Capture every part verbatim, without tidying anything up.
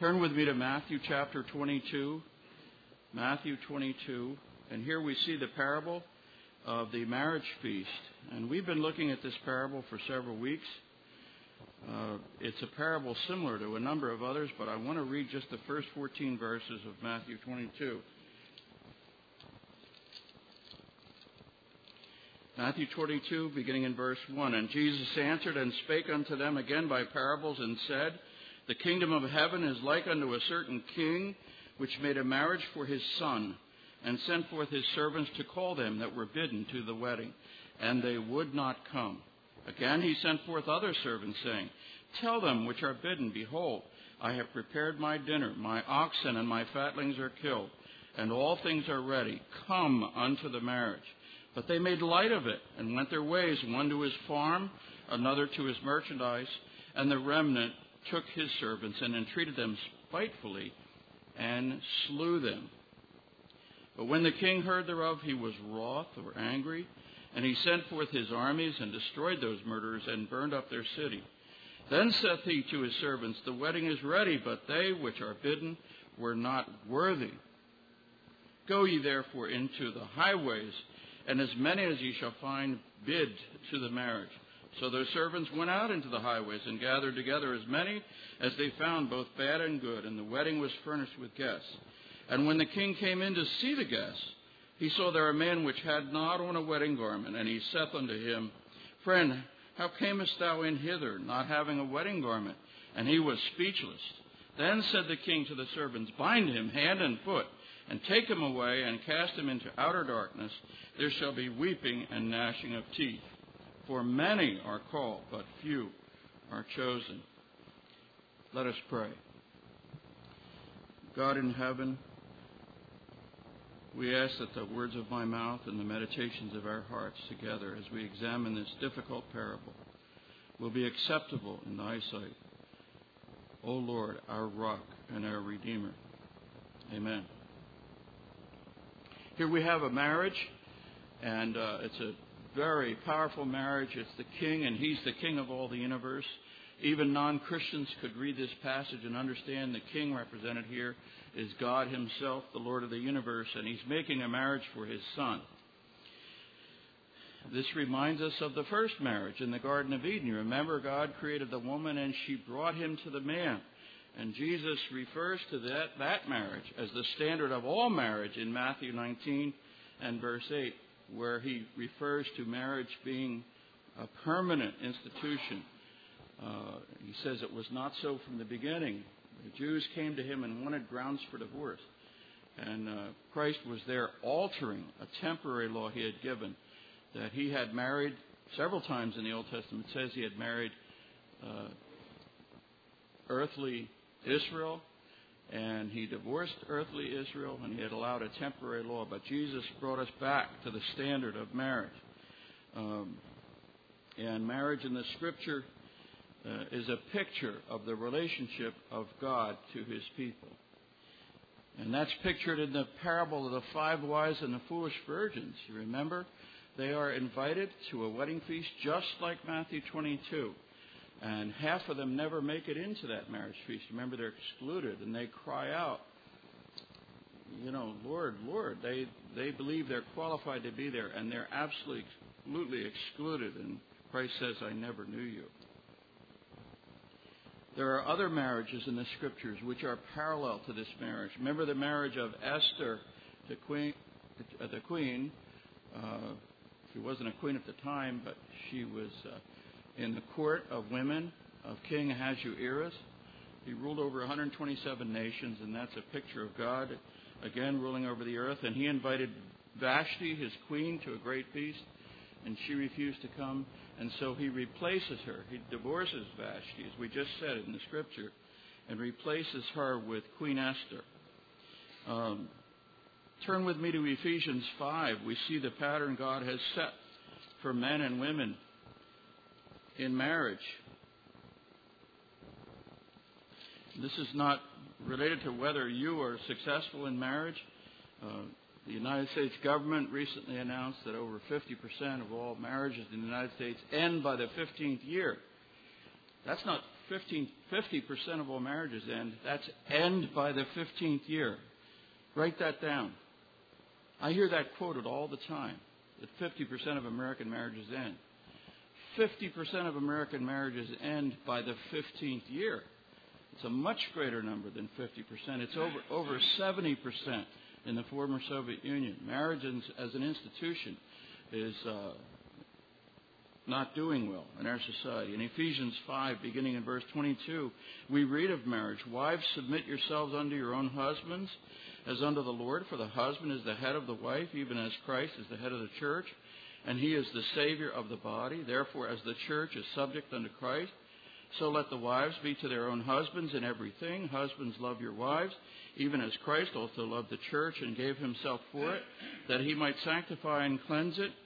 Turn with me to Matthew chapter twenty-two. Matthew twenty-two. And here we see the parable of the marriage feast. And we've been looking at this parable for several weeks. Uh, it's a parable similar to a number of others, but I want to read just the first fourteen verses of Matthew twenty-two. Matthew twenty-two, beginning in verse one. And Jesus answered and spake unto them again by parables, and said, The kingdom of heaven is like unto a certain king, which made a marriage for his son, and sent forth his servants to call them that were bidden to the wedding, and they would not come. Again he sent forth other servants, saying, Tell them which are bidden, Behold, I have prepared my dinner, my oxen and my fatlings are killed, and all things are ready. Come unto the marriage. But they made light of it, and went their ways, one to his farm, another to his merchandise, and the remnant took his servants, and entreated them spitefully, and slew them. But when the king heard thereof, he was wroth, or angry, and he sent forth his armies, and destroyed those murderers, and burned up their city. Then saith he to his servants, The wedding is ready, but they which are bidden were not worthy. Go ye therefore into the highways, and as many as ye shall find, bid to the marriage. So those servants went out into the highways, and gathered together as many as they found, both bad and good, and the wedding was furnished with guests. And when the king came in to see the guests, he saw there a man which had not on a wedding garment, and he saith unto him, Friend, how camest thou in hither, not having a wedding garment? And he was speechless. Then said the king to the servants, Bind him hand and foot, and take him away, and cast him into outer darkness. There shall be weeping and gnashing of teeth. For many are called, but few are chosen. Let us pray. God in heaven, we ask that the words of my mouth and the meditations of our hearts together as we examine this difficult parable will be acceptable in thy sight. O Lord, our rock and our Redeemer. Amen. Here we have a marriage, and uh, it's a very powerful marriage. It's the king, and he's the king of all the universe. Even non-Christians could read this passage and understand the king represented here is God himself, the Lord of the universe, and he's making a marriage for his son. This reminds us of the first marriage in the Garden of Eden. You remember, God created the woman, and she brought him to the man. And Jesus refers to that, that marriage as the standard of all marriage in Matthew nineteen and verse eight, where he refers to marriage being a permanent institution. Uh, he says it was not so from the beginning. The Jews came to him and wanted grounds for divorce. And uh, Christ was there altering a temporary law he had given, that he had married several times in the Old Testament. It says he had married uh, earthly Israel, and he divorced earthly Israel, and he had allowed a temporary law. But Jesus brought us back to the standard of marriage. Um, and marriage in the Scripture uh, is a picture of the relationship of God to his people. And that's pictured in the parable of the five wise and the foolish virgins. You remember? They are invited to a wedding feast just like Matthew twenty-two. And half of them never make it into that marriage feast. Remember, they're excluded, and they cry out, you know, Lord, Lord. They they believe they're qualified to be there, and they're absolutely, absolutely excluded. And Christ says, I never knew you. There are other marriages in the Scriptures which are parallel to this marriage. Remember the marriage of Esther, the queen. The queen uh, she wasn't a queen at the time, but she was Uh, in the court of women of King Ahasuerus. He ruled over one hundred twenty-seven nations, and that's a picture of God, again, ruling over the earth. And he invited Vashti, his queen, to a great feast, and she refused to come. And so he replaces her. He divorces Vashti, as we just said in the Scripture, and replaces her with Queen Esther. Um, turn with me to Ephesians five. We see the pattern God has set for men and women in marriage. This is not related to whether you are successful in marriage. Uh, the United States government recently announced that over fifty percent of all marriages in the United States end by the fifteenth year. That's not fifteen, fifty percent of all marriages end. That's end by the fifteenth year. Write that down. I hear that quoted all the time, that fifty percent of American marriages end. fifty percent of American marriages end by the fifteenth year. It's a much greater number than fifty percent. It's over, over seventy percent in the former Soviet Union. Marriage as an institution is uh, not doing well in our society. In Ephesians five, beginning in verse twenty-two, we read of marriage. Wives, submit yourselves unto your own husbands as unto the Lord, for the husband is the head of the wife, even as Christ is the head of the church, and he is the Savior of the body. Therefore, as the church is subject unto Christ, so let the wives be to their own husbands in everything. Husbands, love your wives, even as Christ also loved the church and gave himself for it, that he might sanctify and cleanse it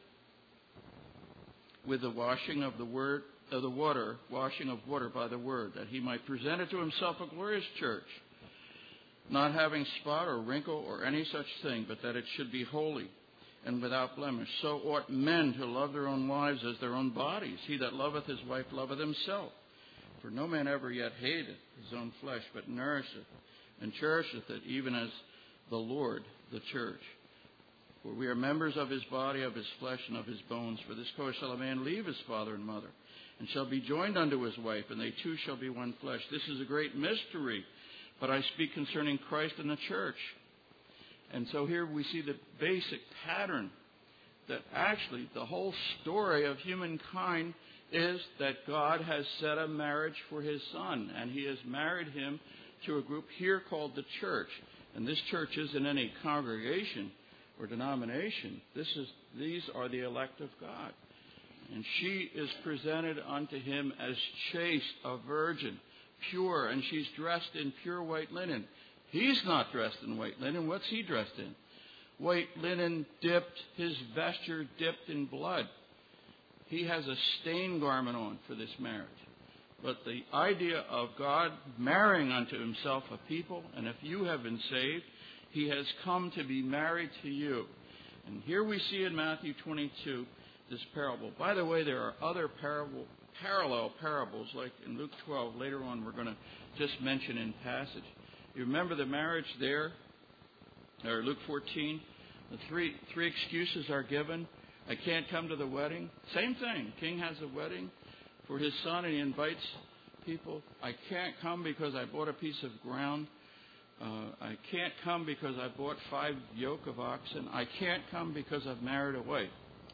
with the washing of the word of the water, washing of water by the word, that he might present it to himself a glorious church, not having spot or wrinkle or any such thing, but that it should be holy and without blemish. So ought men to love their own wives as their own bodies. He that loveth his wife loveth himself. For no man ever yet hated his own flesh, but nourisheth and cherisheth it, even as the Lord the church. For we are members of his body, of his flesh, and of his bones. For this cause shall a man leave his father and mother, and shall be joined unto his wife, and they two shall be one flesh. This is a great mystery, but I speak concerning Christ and the church. And so here we see the basic pattern that actually the whole story of humankind is that God has set a marriage for his Son, and he has married him to a group here called the church. And this church isn't any congregation or denomination. This is these are the elect of God. And she is presented unto him as chaste, a virgin, pure, and she's dressed in pure white linen. He's not dressed in white linen. What's he dressed in? White linen dipped, his vesture dipped in blood. He has a stained garment on for this marriage. But the idea of God marrying unto himself a people, and if you have been saved, he has come to be married to you. And here we see in Matthew twenty-two this parable. By the way, there are other parable, parallel parables, like in Luke twelve. Later on, we're going to just mention in passage. You remember the marriage there, or Luke fourteen? The three three excuses are given. I can't come to the wedding. Same thing. King has a wedding for his son, and he invites people. I can't come because I bought a piece of ground. Uh, I can't come because I bought five yoke of oxen. I can't come because I've married a wife.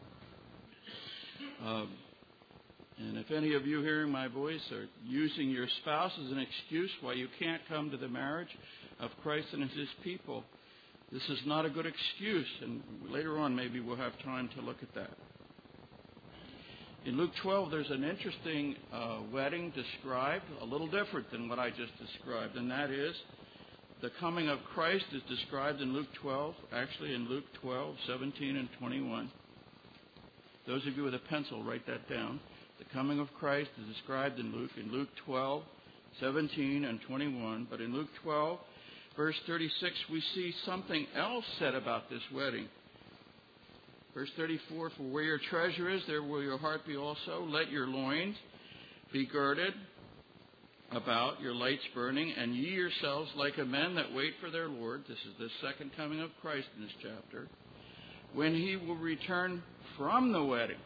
Um, and if any of you hearing my voice are using your spouse as an excuse why you can't come to the marriage of Christ and his people, this is not a good excuse. And later on, maybe we'll have time to look at that. In Luke twelve, there's an interesting uh, wedding described, a little different than what I just described, and that is the coming of Christ is described in Luke twelve, actually in Luke twelve, seventeen, and twenty-one. Those of you with a pencil, write that down. The coming of Christ is described in Luke, in Luke twelve, seventeen, and twenty-one. But in Luke twelve, verse thirty-six, we see something else said about this wedding. Verse thirty-four, for where your treasure is, there will your heart be also. Let your loins be girded about, your lights burning, and ye yourselves like a men that wait for their Lord. This is the second coming of Christ in this chapter. When he will return from the wedding.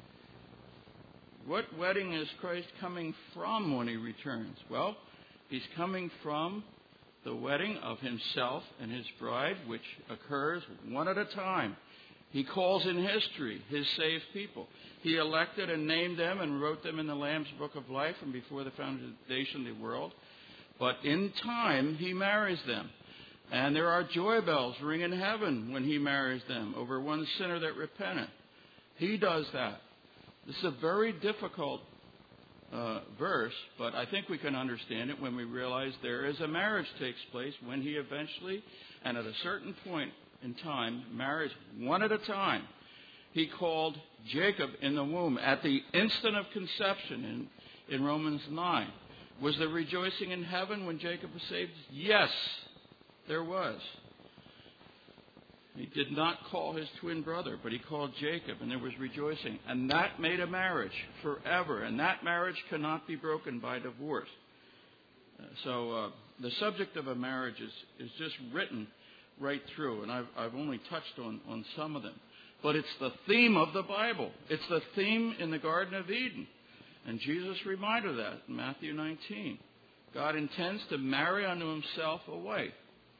What wedding is Christ coming from when he returns? Well, he's coming from the wedding of himself and his bride, which occurs one at a time. He calls in history his saved people. He elected and named them and wrote them in the Lamb's Book of Life and before the foundation of the world. But in time, he marries them. And there are joy bells ring in heaven when he marries them over one sinner that repenteth. He does that. This is a very difficult uh, verse, but I think we can understand it when we realize there is a marriage takes place when he eventually, and at a certain point in time, marries one at a time. He called Jacob in the womb at the instant of conception in, in Romans nine. Was there rejoicing in heaven when Jacob was saved? Yes, there was. He did not call his twin brother, but he called Jacob, and there was rejoicing. And that made a marriage forever, and that marriage cannot be broken by divorce. Uh, so uh, the subject of a marriage is, is just written right through, and I've, I've only touched on, on some of them. But it's the theme of the Bible. It's the theme in the Garden of Eden. And Jesus reminded that in Matthew nineteen. God intends to marry unto himself a wife.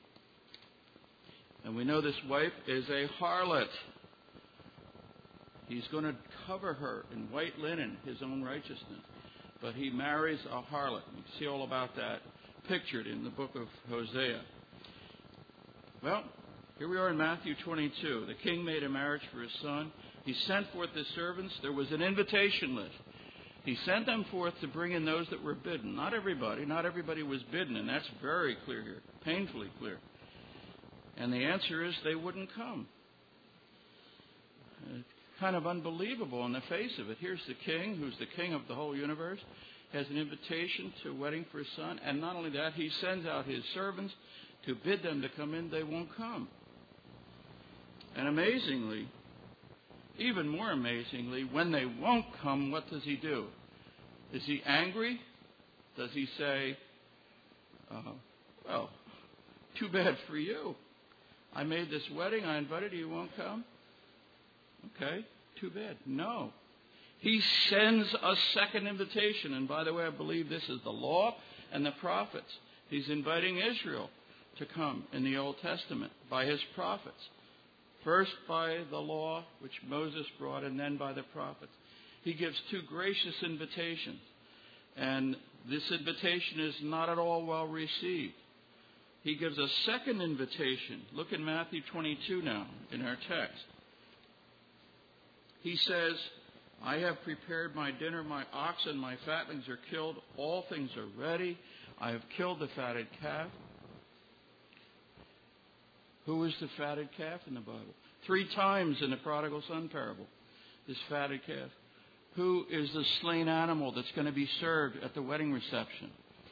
And we know this wife is a harlot. He's going to cover her in white linen, his own righteousness. But he marries a harlot. You see all about that pictured in the book of Hosea. Well, here we are in Matthew twenty-two. The king made a marriage for his son. He sent forth his servants. There was an invitation list. He sent them forth to bring in those that were bidden. Not everybody. Not everybody was bidden, and that's very clear here, painfully clear. And the answer is they wouldn't come. It's kind of unbelievable on the face of it. Here's the king, who's the king of the whole universe, has an invitation to a wedding for his son. And not only that, he sends out his servants to bid them to come in. They won't come. And amazingly, even more amazingly, when they won't come, what does he do? Is he angry? Does he say, uh, well, too bad for you. I made this wedding, I invited you, you won't come? Okay, too bad. No. He sends a second invitation. And by the way, I believe this is the law and the prophets. He's inviting Israel to come in the Old Testament by his prophets. First by the law, which Moses brought, and then by the prophets. He gives two gracious invitations. And this invitation is not at all well received. He gives a second invitation. Look in Matthew twenty-two now in our text. He says, I have prepared my dinner, my oxen, my fatlings are killed, all things are ready. I have killed the fatted calf. Who is the fatted calf in the Bible? Three times in the prodigal son parable, this fatted calf. Who is the slain animal that's going to be served at the wedding reception?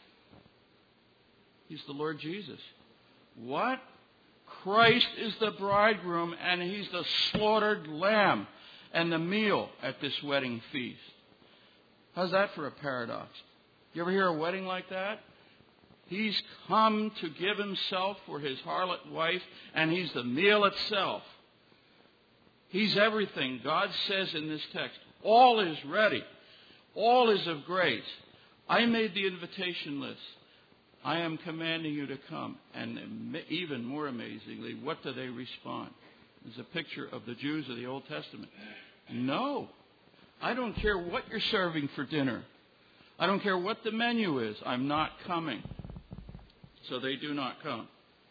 He's the Lord Jesus. What? Christ is the bridegroom, and he's the slaughtered lamb and the meal at this wedding feast. How's that for a paradox? You ever hear a wedding like that? He's come to give himself for his harlot wife, and he's the meal itself. He's everything. God says in this text, all is ready. All is of grace. I made the invitation list. I am commanding you to come. And even more amazingly, what do they respond? There's a picture of the Jews of the Old Testament. No. I don't care what you're serving for dinner. I don't care what the menu is. I'm not coming. So they do not come.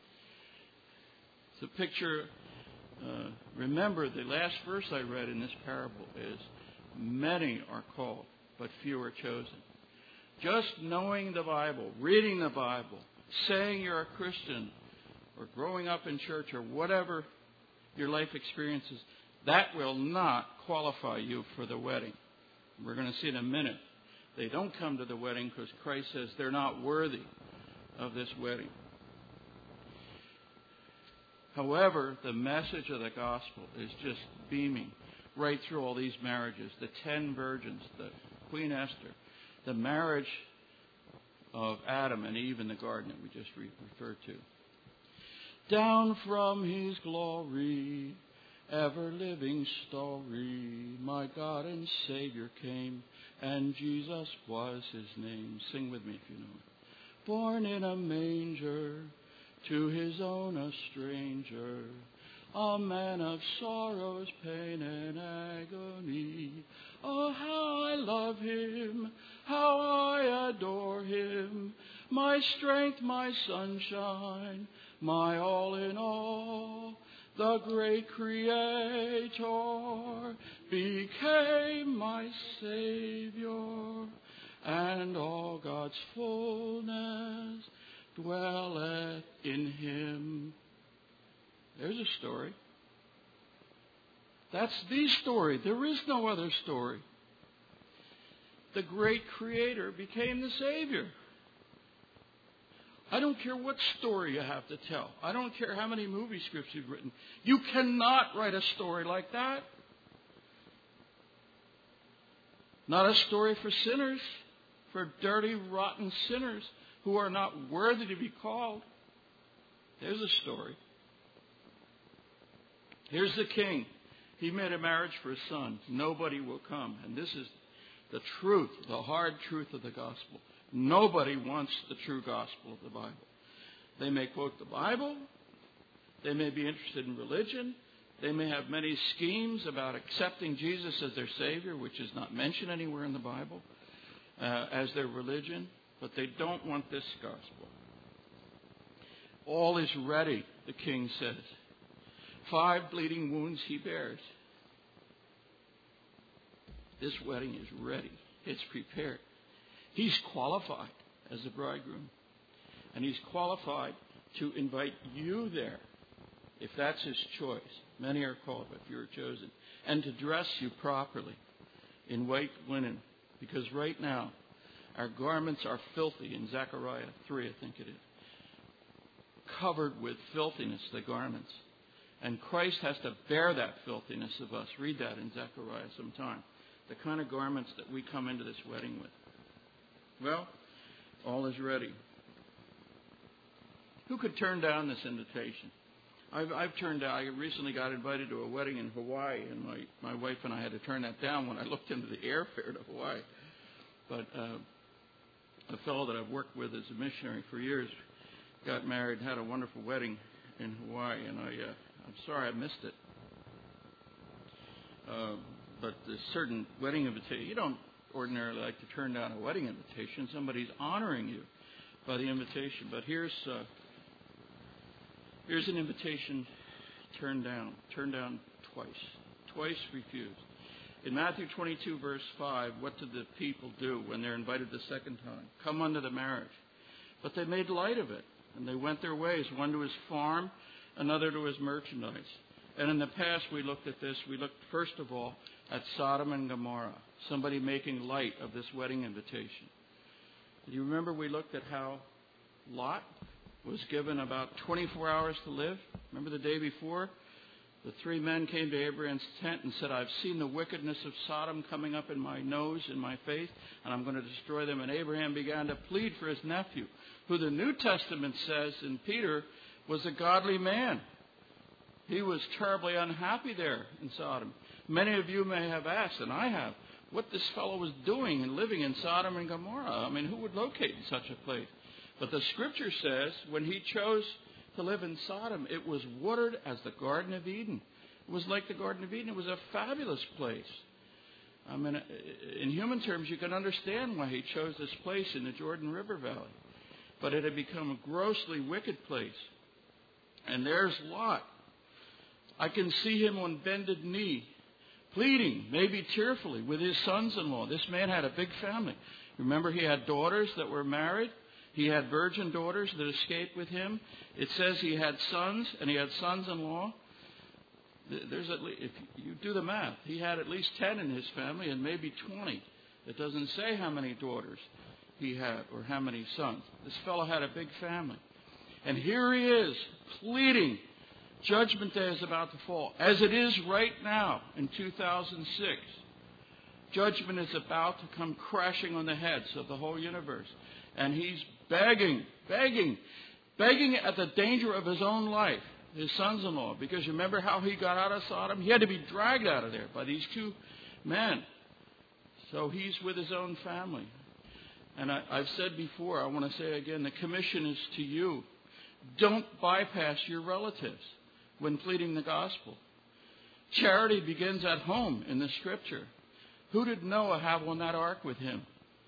It's a picture. Uh, remember, the last verse I read in this parable is, many are called, but few are chosen. Just knowing the Bible, reading the Bible, saying you're a Christian, or growing up in church, or whatever your life experiences, that will not qualify you for the wedding. We're going to see in a minute. They don't come to the wedding because Christ says they're not worthy of this wedding. However, the message of the gospel is just beaming right through all these marriages. The ten virgins, the Queen Esther, the marriage of Adam and Eve in the garden that we just re- referred to. Down from his glory, ever-living story, my God and Savior came, and Jesus was his name. Sing with me if you know it. Born in a manger, to his own a stranger, a man of sorrows, pain, and agony. Oh, how I love him, how I adore him, my strength, my sunshine, my all in all. The great Creator became my Savior, and all God's fullness dwelleth in him. There's a story. That's the story. There is no other story. The great Creator became the Savior. I don't care what story you have to tell. I don't care how many movie scripts you've written. You cannot write a story like that. Not a story for sinners, for dirty, rotten sinners who are not worthy to be called. There's a story. Here's the king. He made a marriage for his son. Nobody will come. And this is the truth, the hard truth of the gospel. Nobody wants the true gospel of the Bible. They may quote the Bible. They may be interested in religion. They may have many schemes about accepting Jesus as their Savior, which is not mentioned anywhere in the Bible, uh, as their religion. But they don't want this gospel. All is ready, the king says. Five bleeding wounds he bears. This wedding is ready. It's prepared. He's qualified as a bridegroom. And he's qualified to invite you there, if that's his choice. Many are called, but few are chosen. And to dress you properly in white linen. Because right now, our garments are filthy. In Zechariah three, I think it is. Covered with filthiness, the garments. And Christ has to bear that filthiness of us. Read that in Zechariah sometime. The kind of garments that we come into this wedding with. Well, all is ready. Who could turn down this invitation? I've, I've turned down. I recently got invited to a wedding in Hawaii, and my, my wife and I had to turn that down when I looked into the airfare to Hawaii. But uh, a fellow that I've worked with as a missionary for years got married, had a wonderful wedding in Hawaii, and I, uh, I'm sorry I missed it. Uh, but there's certain wedding invitation. You don't ordinarily like to turn down a wedding invitation. Somebody's honoring you by the invitation. But here's uh, here's an invitation turned down, turned down twice, twice refused. In Matthew twenty-two, verse five, what did the people do when they're invited the second time? Come unto the marriage. But they made light of it, and they went their ways, one to his farm, another to his merchandise. And in the past, we looked at this. We looked, first of all, at Sodom and Gomorrah, somebody making light of this wedding invitation. Do you remember we looked at how Lot was given about twenty-four hours to live? Remember the day before? The three men came to Abraham's tent and said, I've seen the wickedness of Sodom coming up in my nose, in my face, and I'm going to destroy them. And Abraham began to plead for his nephew, who the New Testament says in Peter was a godly man. He was terribly unhappy there in Sodom. Many of you may have asked, and I have, what this fellow was doing and living in Sodom and Gomorrah. I mean, who would locate in such a place? But the Scripture says when he chose to live in Sodom, it was watered as the Garden of Eden. It was like the Garden of Eden. It was a fabulous place. I mean, in human terms, you can understand why he chose this place in the Jordan River Valley. But it had become a grossly wicked place. And there's Lot. I can see him on bended knee, pleading, maybe tearfully, with his sons-in-law. This man had a big family. Remember, he had daughters that were married. He had virgin daughters that escaped with him. It says he had sons, and he had sons-in-law. There's at least, if you do the math, he had at least ten in his family, and maybe twenty. It doesn't say how many daughters he had or how many sons. This fellow had a big family. And here he is, pleading. Judgment Day is about to fall, as it is right now in two thousand six. Judgment is about to come crashing on the heads of the whole universe. And he's begging, begging, begging at the danger of his own life, his sons-in-law. Because you remember how he got out of Sodom? He had to be dragged out of there by these two men. So he's with his own family. And I, I've said before, I want to say again, the commission is to you. Don't bypass your relatives when pleading the gospel. Charity begins at home in the Scripture. Who did Noah have on that ark with him?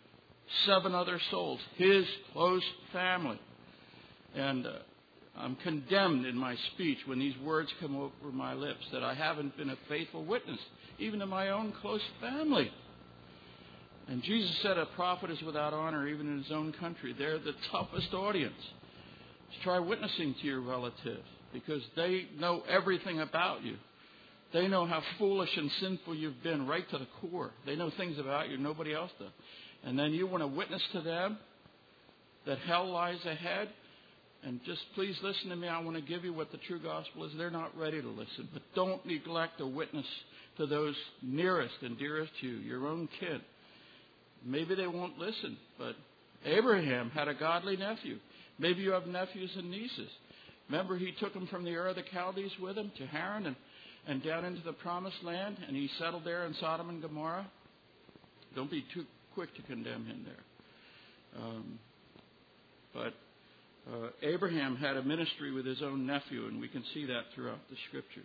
Seven other souls, his close family. And uh, I'm condemned in my speech when these words come over my lips that I haven't been a faithful witness, even to my own close family. And Jesus said a prophet is without honor even in his own country. They're the toughest audience. Just try witnessing to your relatives because they know everything about you. They know how foolish and sinful you've been right to the core. They know things about you nobody else does. And then you want to witness to them that hell lies ahead. And just please listen to me. I want to give you what the true gospel is. They're not ready to listen. But don't neglect a witness to those nearest and dearest to you, your own kid. Maybe they won't listen, but Abraham had a godly nephew. Maybe you have nephews and nieces. Remember, he took them from the Ur of the Chaldees with him to Haran and, and down into the promised land, and he settled there in Sodom and Gomorrah. Don't be too quick to condemn him there. Um, but uh, Abraham had a ministry with his own nephew, and we can see that throughout the Scriptures.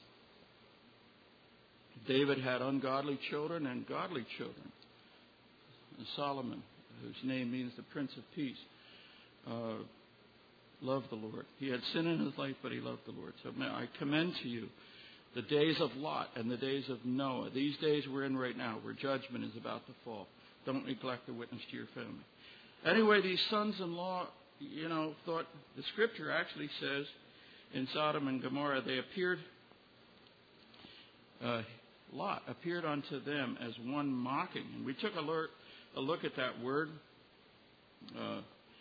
David had ungodly children and godly children. And Solomon, whose name means the Prince of Peace, uh, loved the Lord. He had sin in his life, but he loved the Lord. So I commend to you the days of Lot and the days of Noah. These days we're in right now, where judgment is about to fall. Don't neglect the witness to your family. Anyway, these sons-in-law, you know, thought the Scripture actually says in Sodom and Gomorrah they appeared. Uh, Lot appeared unto them as one mocking, and we took a look, a look at that word. Uh,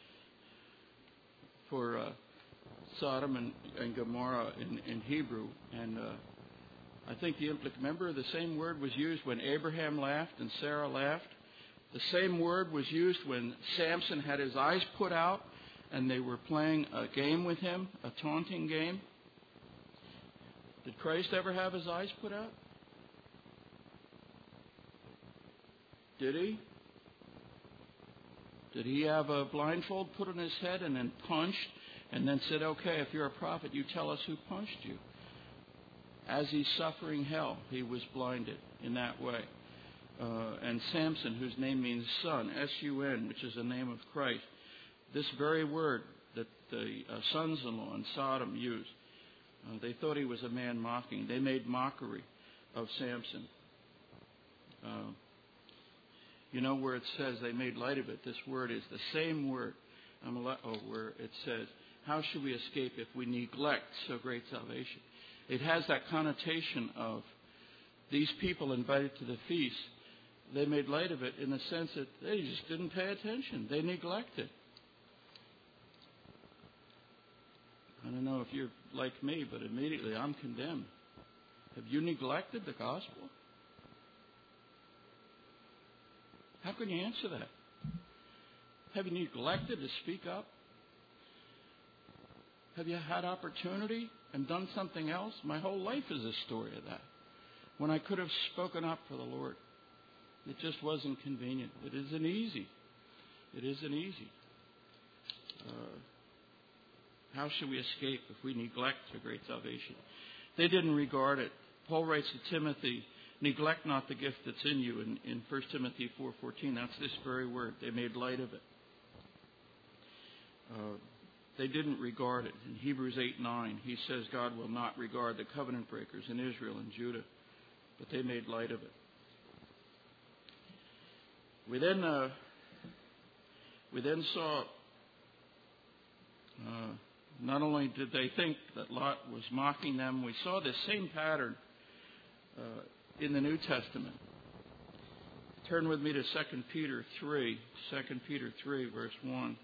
for uh, Sodom and, and Gomorrah in, in Hebrew. And uh, I think the implic- remember the same word was used when Abraham laughed and Sarah laughed. The same word was used when Samson had his eyes put out and they were playing a game with him, a taunting game. Did Christ ever have his eyes put out? Did he? Did he have a blindfold put on his head and then punched and then said, okay, if you're a prophet, you tell us who punched you? As he's suffering hell, he was blinded in that way. Uh, and Samson, whose name means son, S U N, which is the name of Christ, this very word that the uh, sons-in-law in Sodom used, uh, they thought he was a man mocking. They made mockery of Samson. Uh, You know where it says they made light of it, this word is the same word um, oh, where it says, how should we escape if we neglect so great salvation? It has that connotation of these people invited to the feast. They made light of it in the sense that they just didn't pay attention. They neglected. I don't know if you're like me, but immediately I'm condemned. Have you neglected the gospel? How can you answer that? Have you neglected to speak up? Have you had opportunity and done something else? My whole life is a story of that. When I could have spoken up for the Lord, it just wasn't convenient. It isn't easy. It isn't easy. Uh, how should we escape if we neglect the great salvation? They didn't regard it. Paul writes to Timothy, neglect not the gift that's in you in, in First Timothy four fourteen. That's this very word. They made light of it. Uh, they didn't regard it. In Hebrews eight nine, he says God will not regard the covenant breakers in Israel and Judah. But they made light of it. We then, uh, we then saw uh, not only did they think that Lot was mocking them, we saw this same pattern uh, in the New Testament. Turn with me to Second Peter three. Second Peter three, verse one.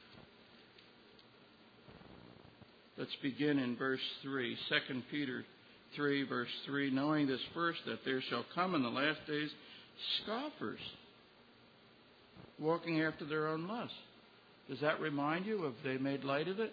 Let's begin in verse three. Second Peter three, verse three. Knowing this first, that there shall come in the last days scoffers, walking after their own lusts. Does that remind you of they made light of it?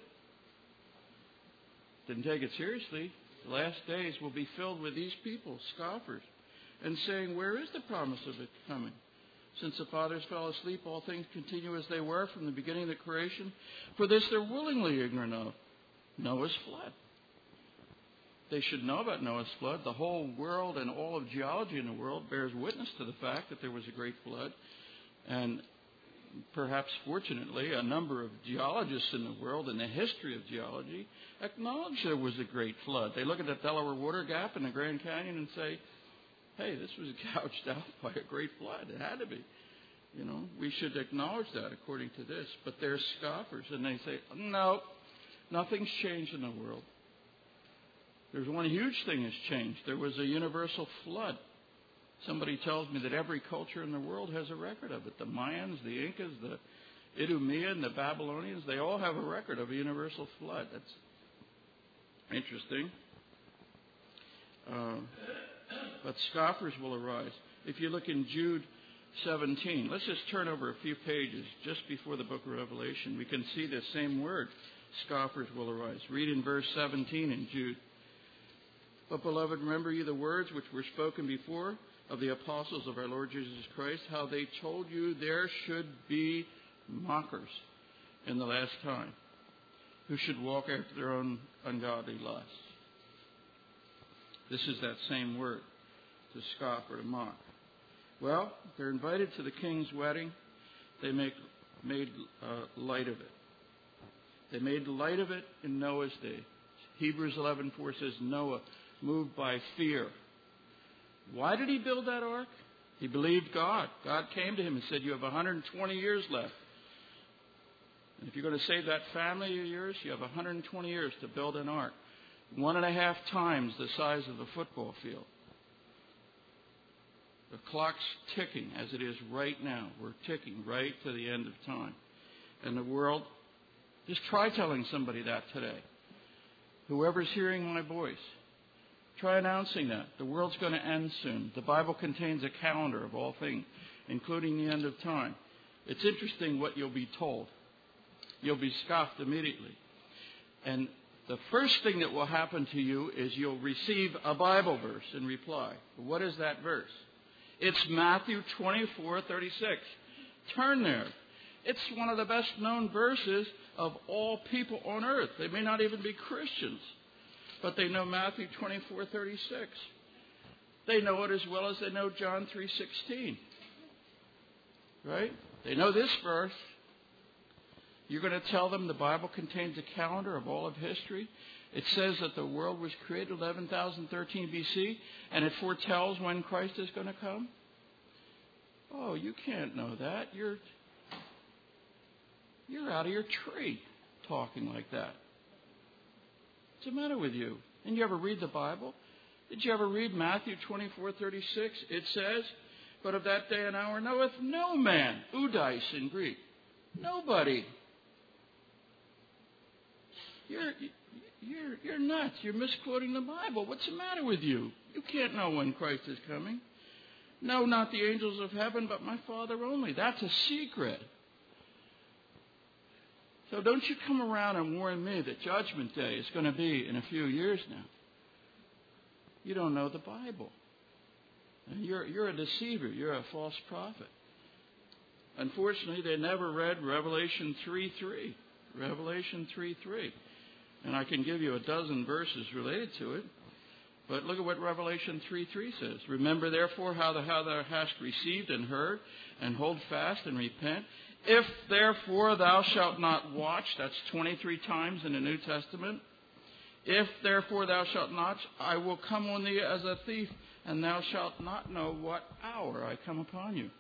Didn't take it seriously. The last days will be filled with these people, scoffers, and saying, where is the promise of it coming? Since the fathers fell asleep, all things continue as they were from the beginning of the creation. For this they're willingly ignorant of Noah's flood. They should know about Noah's flood. The whole world and all of geology in the world bears witness to the fact that there was a great flood. And perhaps fortunately, a number of geologists in the world in the history of geology acknowledge there was a great flood. They look at the Delaware Water Gap in the Grand Canyon and say, hey, this was gouged out by a great flood. It had to be. You know, we should acknowledge that according to this. But they're scoffers, and they say, no, nothing's changed in the world. There's one huge thing that's changed. There was a universal flood. Somebody tells me that every culture in the world has a record of it. The Mayans, the Incas, the Idumea and the Babylonians, they all have a record of a universal flood. That's interesting. Uh, but scoffers will arise. If you look in Jude seventeen, let's just turn over a few pages just before the book of Revelation. We can see the same word, scoffers will arise. Read in verse seventeen in Jude. But, beloved, remember you the words which were spoken before of the apostles of our Lord Jesus Christ, how they told you there should be mockers in the last time, who should walk after their own ungodly lusts. This is that same word, to scoff or to mock. Well, they're invited to the king's wedding. They make, made uh, light of it. They made light of it in Noah's day. Hebrews eleven four says, Noah, moved by fear. Why did he build that ark? He believed God. God came to him and said, you have one hundred twenty years left. And if you're going to save that family of yours, you have one hundred twenty years to build an ark. One and a half times the size of a football field. The clock's ticking as it is right now. We're ticking right to the end of time. And the world, just try telling somebody that today. Whoever's hearing my voice, try announcing that. The world's going to end soon. The Bible contains a calendar of all things, including the end of time. It's interesting what you'll be told. You'll be scoffed immediately. And the first thing that will happen to you is you'll receive a Bible verse in reply. What is that verse? It's Matthew twenty-four thirty-six. Turn there. It's one of the best known verses of all people on earth. They may not even be Christians, but they know Matthew twenty-four thirty-six. They know it as well as they know John three sixteen. Right? They know this verse. You're going to tell them the Bible contains a calendar of all of history. It says that the world was created eleven thousand thirteen B C, and it foretells when Christ is going to come. Oh, you can't know that. You're, you're out of your tree talking like that. What's the matter with you? Didn't you ever read the Bible? Did you ever read Matthew twenty-four thirty-six? It says, but of that day and hour knoweth no man. Oudeis in Greek. Nobody. You're, you're, you're nuts. You're misquoting the Bible. What's the matter with you? You can't know when Christ is coming. No, not the angels of heaven, but my Father only. That's a secret. So don't you come around and warn me that Judgment Day is going to be in a few years now. You don't know the Bible. And you're, you're a deceiver. You're a false prophet. Unfortunately, they never read Revelation three three. Revelation three three. And I can give you a dozen verses related to it. But look at what Revelation three three says. Remember, therefore, how, the, how thou hast received and heard, and hold fast and repent. If, therefore, thou shalt not watch, that's twenty-three times in the New Testament. If, therefore, thou shalt not, I will come on thee as a thief, and thou shalt not know what hour I come upon you.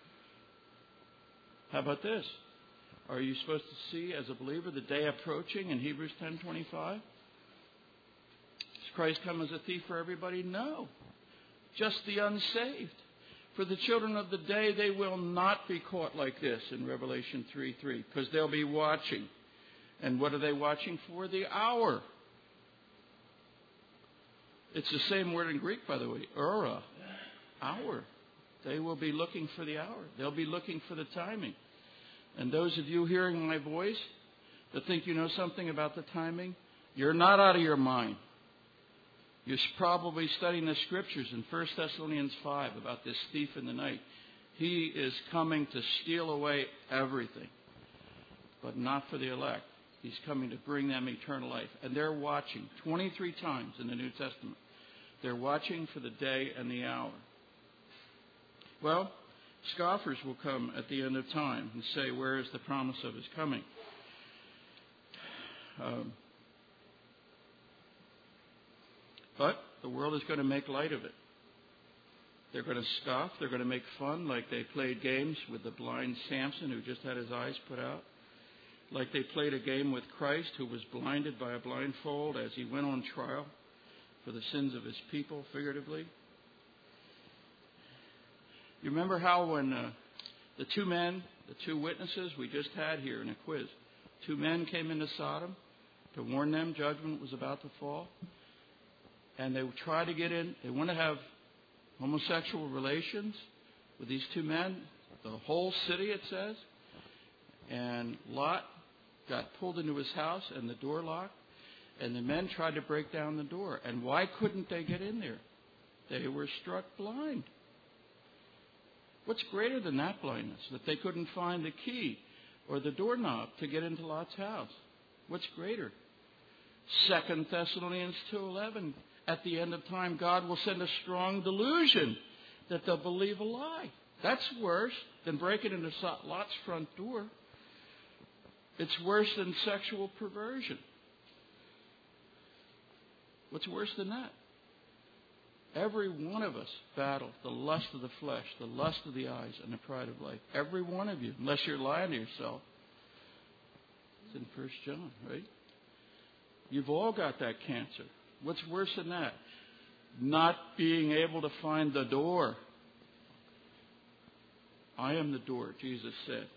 How about this? Are you supposed to see, as a believer, the day approaching in Hebrews ten twenty-five? Does Christ come as a thief for everybody? No. Just the unsaved. For the children of the day, they will not be caught like this in Revelation three three, because they'll be watching. And what are they watching for? The hour. It's the same word in Greek, by the way. Ura. Hour. They will be looking for the hour. They'll be looking for the timing. And those of you hearing my voice that think you know something about the timing, you're not out of your mind. You're probably studying the Scriptures in First Thessalonians five about this thief in the night. He is coming to steal away everything, but not for the elect. He's coming to bring them eternal life. And they're watching twenty-three times in the New Testament. They're watching for the day and the hour. Well, scoffers will come at the end of time and say, where is the promise of his coming? Um, but the world is going to make light of it. They're going to scoff. They're going to make fun, like they played games with the blind Samson who just had his eyes put out. Like they played a game with Christ, who was blinded by a blindfold as he went on trial for the sins of his people, figuratively. You remember how when uh, the two men the two witnesses we just had here in a quiz. Two men came into Sodom to warn them judgment was about to fall. And they tried to get in. They want to have homosexual relations with these two men. The whole city, it says. And Lot got pulled into his house and the door locked. And the men tried to break down the door. And why couldn't they get in there? They were struck blind. What's greater than that blindness? That they couldn't find the key or the doorknob to get into Lot's house. What's greater? Second Thessalonians two eleven. At the end of time, God will send a strong delusion that they'll believe a lie. That's worse than breaking into Lot's front door. It's worse than sexual perversion. What's worse than that? Every one of us battle the lust of the flesh, the lust of the eyes, and the pride of life. Every one of you, unless you're lying to yourself. It's in First John, right? You've all got that cancer. What's worse than that? Not being able to find the door. I am the door, Jesus said.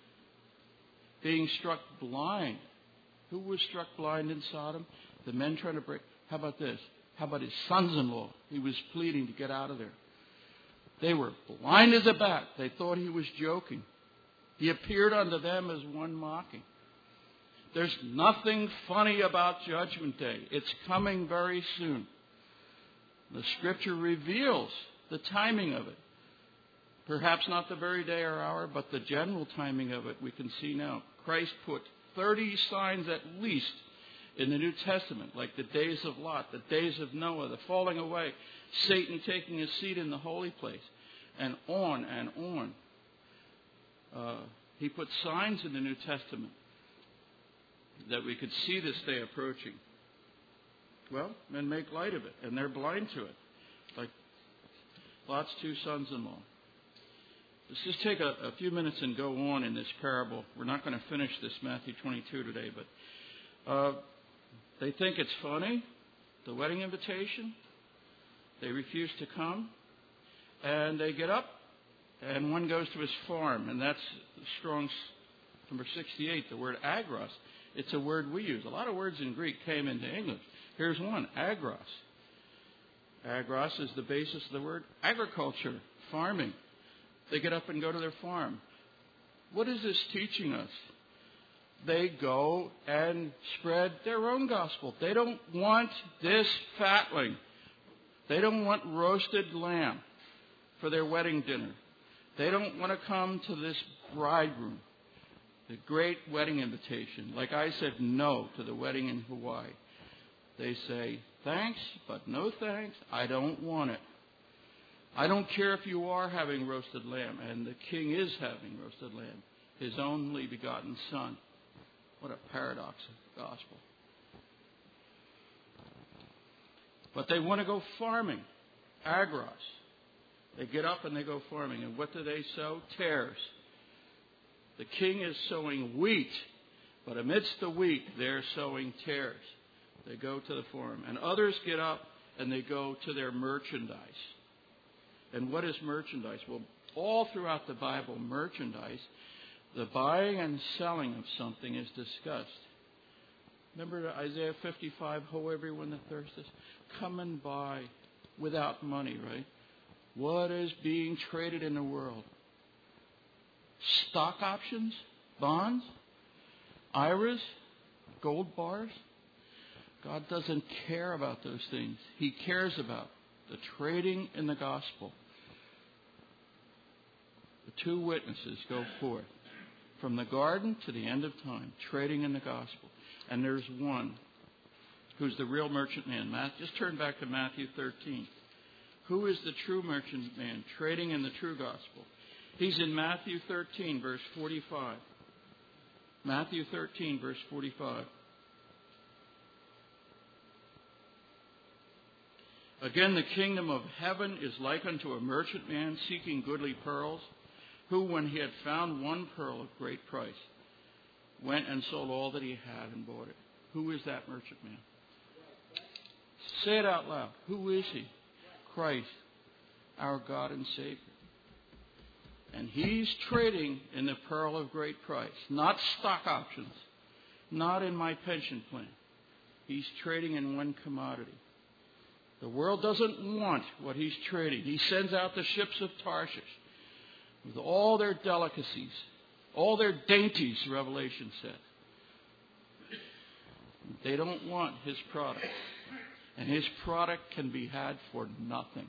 Being struck blind. Who was struck blind in Sodom? The men trying to break. How about this? How about his sons-in-law? He was pleading to get out of there. They were blind as a bat. They thought he was joking. He appeared unto them as one mocking. There's nothing funny about Judgment Day. It's coming very soon. The Scripture reveals the timing of it. Perhaps not the very day or hour, but the general timing of it we can see now. Christ put thirty signs at least in the New Testament, like the days of Lot, the days of Noah, the falling away, Satan taking his seat in the holy place, and on and on. Uh, he put signs in the New Testament that we could see this day approaching. Well, men make light of it, and they're blind to it, like Lot's two sons-in-law. Let's just take a, a few minutes and go on in this parable. We're not going to finish this Matthew twenty-two today, but uh, they think it's funny, the wedding invitation. They refuse to come, and they get up, and one goes to his farm, and that's Strong's number sixty-eight, the word agros. It's a word we use. A lot of words in Greek came into English. Here's one, agros. Agros is the basis of the word agriculture, farming. They get up and go to their farm. What is this teaching us? They go and spread their own gospel. They don't want this fatling. They don't want roasted lamb for their wedding dinner. They don't want to come to this bridegroom, the great wedding invitation. Like I said no to the wedding in Hawaii. They say, thanks, but no thanks. I don't want it. I don't care if you are having roasted lamb, and the king is having roasted lamb, his only begotten son. What a paradox of the gospel. But they want to go farming, agros. They get up and they go farming. And what do they sow? Tares. The king is sowing wheat, but amidst the wheat, they're sowing tares. They go to the farm. And others get up and they go to their merchandise. And what is merchandise? Well, all throughout the Bible, merchandise, the buying and selling of something is discussed. Remember Isaiah fifty-five, ho, everyone that thirsteth, come and buy without money, right? What is being traded in the world? Stock options, bonds, I R As, gold bars. God doesn't care about those things. He cares about the trading in the gospel. The two witnesses go forth from the garden to the end of time, trading in the gospel. And there's one who's the real merchant man. Just turn back to Matthew thirteen. Who is the true merchant man trading in the true gospel? He's in Matthew thirteen, verse forty-five. Matthew thirteen, verse forty-five. Again, the kingdom of heaven is like unto a merchant man seeking goodly pearls, who, when he had found one pearl of great price, went and sold all that he had and bought it. Who is that merchant man? Say it out loud. Who is he? Christ, our God and Savior. And he's trading in the pearl of great price, not stock options, not in my pension plan. He's trading in one commodity. The world doesn't want what he's trading. He sends out the ships of Tarshish with all their delicacies, all their dainties, Revelation says. They don't want his product. And his product can be had for nothing.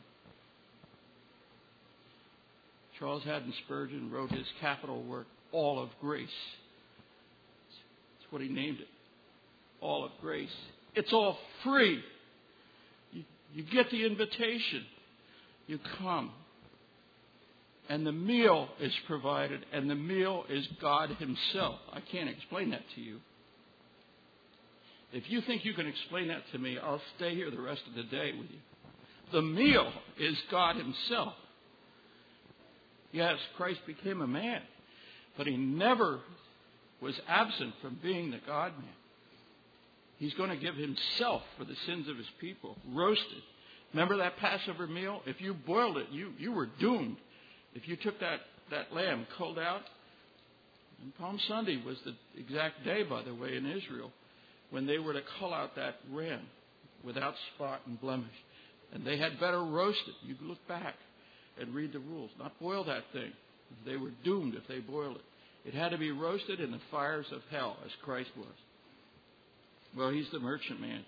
Charles Haddon Spurgeon wrote his capital work, All of Grace. That's what he named it. All of Grace. It's all free. You, you get the invitation. You come. And the meal is provided, and the meal is God himself. I can't explain that to you. If you think you can explain that to me, I'll stay here the rest of the day with you. The meal is God himself. Yes, Christ became a man, but he never was absent from being the God-man. He's going to give himself for the sins of his people, roasted. Remember that Passover meal? If you boiled it, you, you were doomed. If you took that, that lamb culled out, and Palm Sunday was the exact day, by the way, in Israel, when they were to cull out that ram without spot and blemish. And they had better roast it. You look back and read the rules. Not boil that thing. They were doomed if they boiled it. It had to be roasted in the fires of hell, as Christ was. Well, he's the merchant man.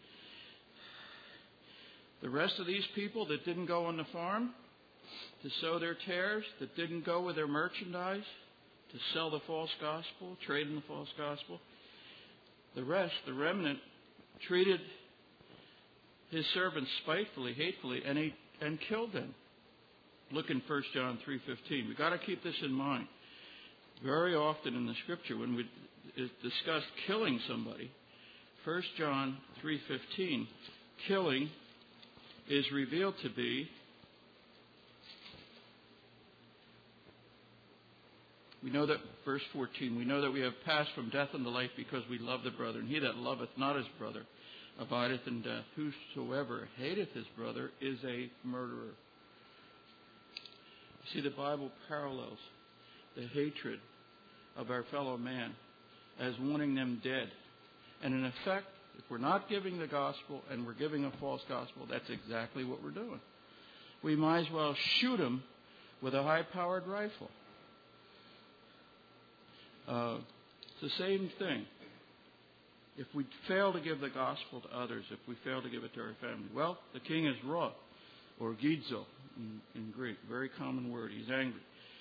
The rest of these people that didn't go on the farm to sow their tares, that didn't go with their merchandise to sell the false gospel, trade in the false gospel, the rest, the remnant, treated his servants spitefully, hatefully, and he and killed them. Look in First John three fifteen. We've got to keep this in mind. Very often in the Scripture, when we discuss killing somebody, First John three fifteen, killing is revealed to be, we know that, verse fourteen, we know that we have passed from death unto life because we love the brother. And he that loveth not his brother abideth in death. Whosoever hateth his brother is a murderer. See, the Bible parallels the hatred of our fellow man as wanting them dead. And in effect, if we're not giving the gospel and we're giving a false gospel, that's exactly what we're doing. We might as well shoot them with a high-powered rifle. Uh, it's the same thing. If we fail to give the gospel to others, if we fail to give it to our family, well, the king is wroth, or gidzo in, in Greek, very common word. He's angry.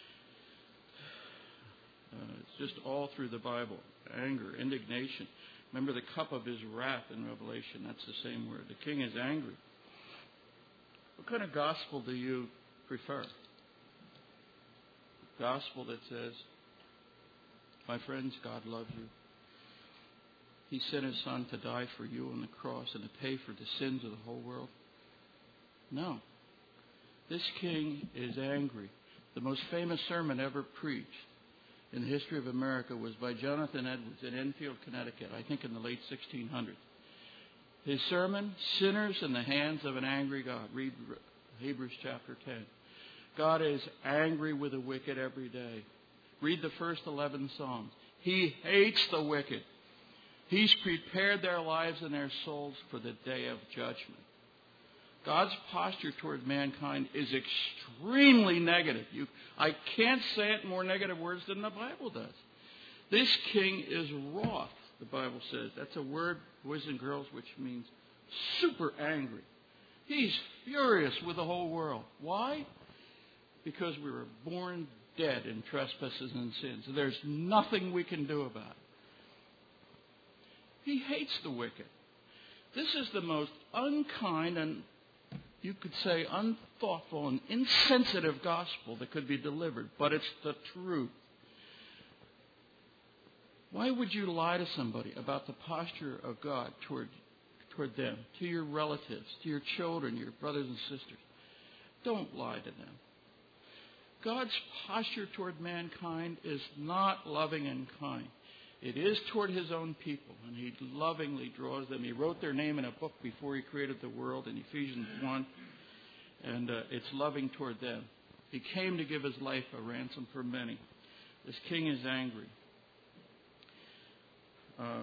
Uh, it's just all through the Bible. Anger, indignation. Remember the cup of his wrath in Revelation. That's the same word. The king is angry. What kind of gospel do you prefer? Gospel that says, my friends, God loves you. He sent his son to die for you on the cross and to pay for the sins of the whole world? No. This king is angry. The most famous sermon ever preached in the history of America was by Jonathan Edwards in Enfield, Connecticut, I think in the late sixteen hundreds. His sermon, Sinners in the Hands of an Angry God. Read Hebrews chapter ten. God is angry with the wicked every day. Read the first eleven Psalms. He hates the wicked. He's prepared their lives and their souls for the day of judgment. God's posture toward mankind is extremely negative. You, I can't say it in more negative words than the Bible does. This king is wroth, the Bible says. That's a word, boys and girls, which means super angry. He's furious with the whole world. Why? Because we were born dead in trespasses and sins. There's nothing we can do about it. He hates the wicked. This is the most unkind and, you could say, unthoughtful and insensitive gospel that could be delivered, but it's the truth. Why would you lie to somebody about the posture of God toward, toward them, to your relatives, to your children, your brothers and sisters? Don't lie to them. God's posture toward mankind is not loving and kind. It is toward his own people, and he lovingly draws them. He wrote their name in a book before he created the world in Ephesians one, and uh, it's loving toward them. He came to give his life a ransom for many. This king is angry. Uh,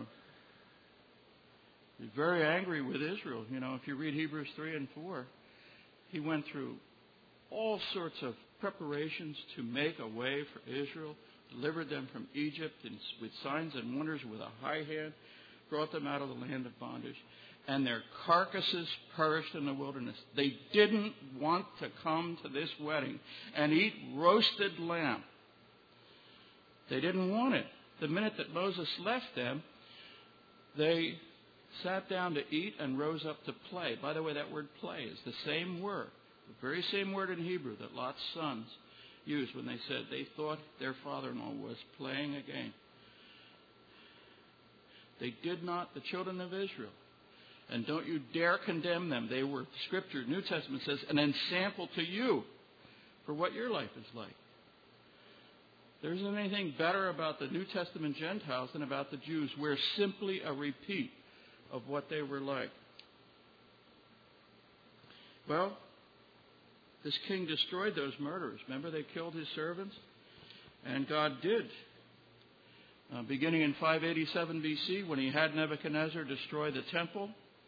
he's very angry with Israel. You know, if you read Hebrews three and four, he went through all sorts of preparations to make a way for Israel, delivered them from Egypt and with signs and wonders with a high hand, brought them out of the land of bondage, and their carcasses perished in the wilderness. They didn't want to come to this wedding and eat roasted lamb. They didn't want it. The minute that Moses left them, they sat down to eat and rose up to play. By the way, that word play is the same word, the very same word in Hebrew that Lot's sons used when they said they thought their father-in-law was playing a game. They did not, the children of Israel. And don't you dare condemn them. They were, Scripture, New Testament says, an ensample to you for what your life is like. There isn't anything better about the New Testament Gentiles than about the Jews. We're simply a repeat of what they were like. Well, this king destroyed those murderers. Remember, they killed his servants? And God did. Uh, beginning in five eighty-seven B C, when he had Nebuchadnezzar destroy the temple.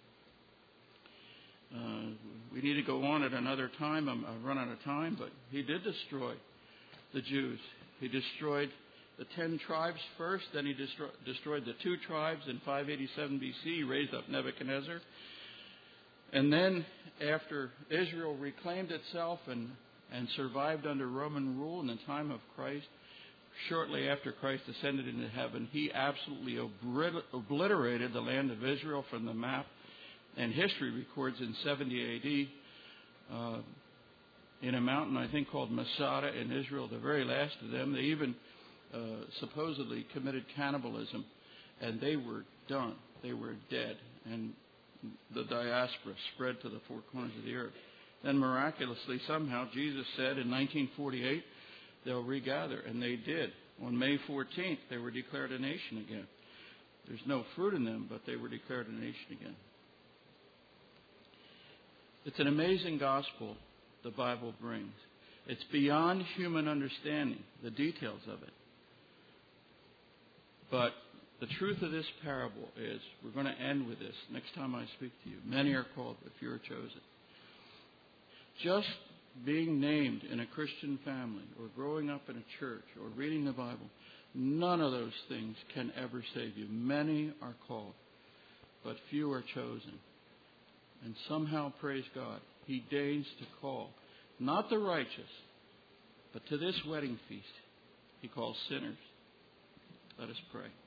Uh, we need to go on at another time. I'm, I've run out of time, but he did destroy the Jews. He destroyed the ten tribes first, then he destro- destroyed the two tribes in five eighty-seven B C. He raised up Nebuchadnezzar. And then, after Israel reclaimed itself and, and survived under Roman rule in the time of Christ, shortly after Christ ascended into heaven, he absolutely obliterated the land of Israel from the map. And history records in seventy A D, uh, in a mountain I think called Masada in Israel, the very last of them, they even uh, supposedly committed cannibalism, and they were done. They were dead, and the diaspora spread to the four corners of the earth. Then miraculously, somehow, Jesus said in nineteen forty-eight, they'll regather, and they did. On May fourteenth, they were declared a nation again. There's no fruit in them, but they were declared a nation again. It's an amazing gospel the Bible brings. It's beyond human understanding, the details of it. But the truth of this parable is, we're going to end with this next time I speak to you. Many are called, but few are chosen. Just being named in a Christian family, or growing up in a church, or reading the Bible, none of those things can ever save you. Many are called, but few are chosen. And somehow, praise God, he deigns to call, not the righteous, but to this wedding feast, he calls sinners. Let us pray.